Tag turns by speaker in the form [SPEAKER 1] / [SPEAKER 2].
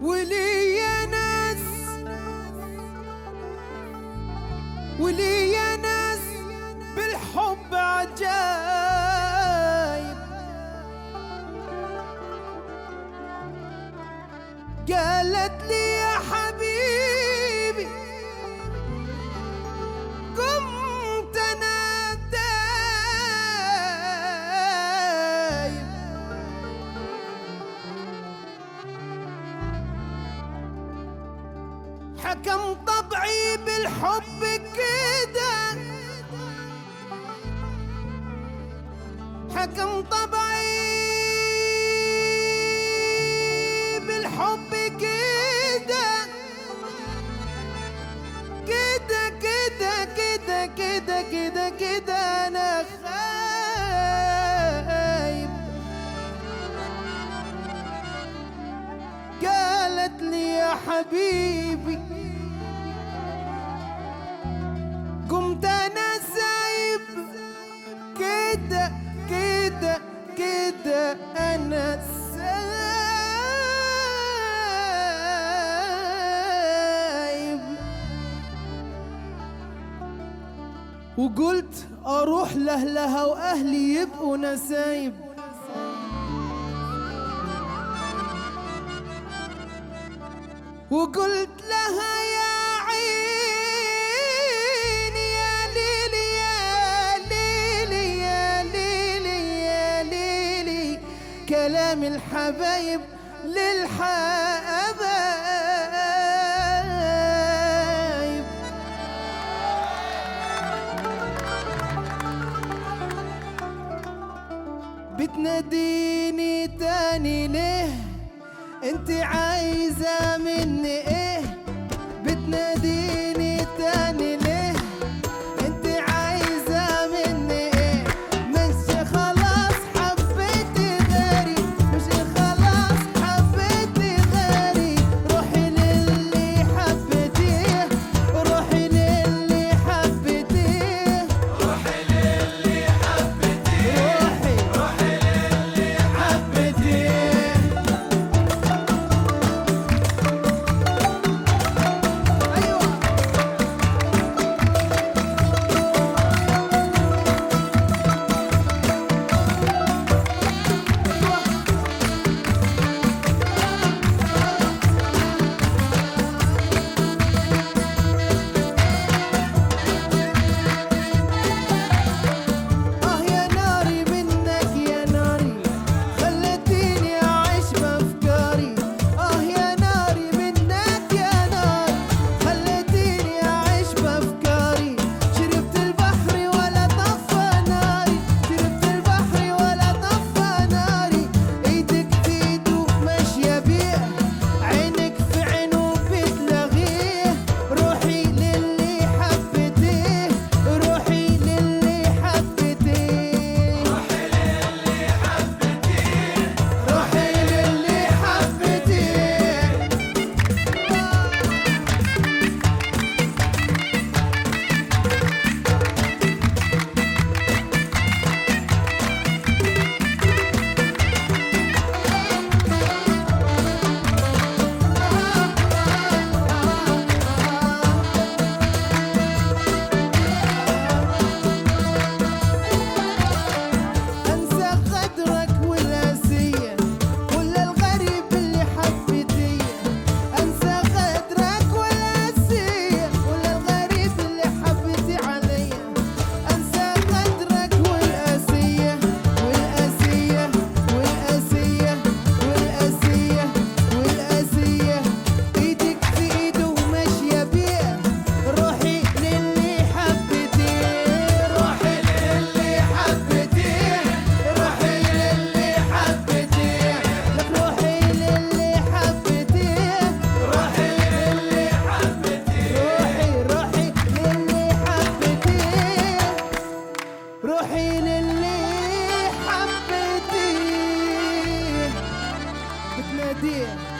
[SPEAKER 1] ولي ناس ولي ناس بالحب عجايب، قالت لي يا حبيبي قمت انا دايب، حكم طبعي بالحب كده، حكم طبعي بالحب كده كده كده كده كده كده كده انا خايب. قالت لي يا حبيبي قمت انا سايب، كده كده كده انا سايب. وقلت اروح لاهلها واهلي يبقوا نسايب، وقلت لها يا عيني يا ليلي يا ليلي يا ليلي يا ليلي، كلام الحبايب للحبايب. بتناديني تاني ليه؟ انت عايزة مني ايه؟ بتناديني تاني ليه؟ انت عايزة مني ايه؟ مش خلاص حبيتي غيري، مش خلاص حبيتي غيري، روحي للي حبيتيه، روحي للي حبيتيه، روحي للي حبيتيه، روحي للي حبيتيه. روحي للي حبيتيه، بتناديه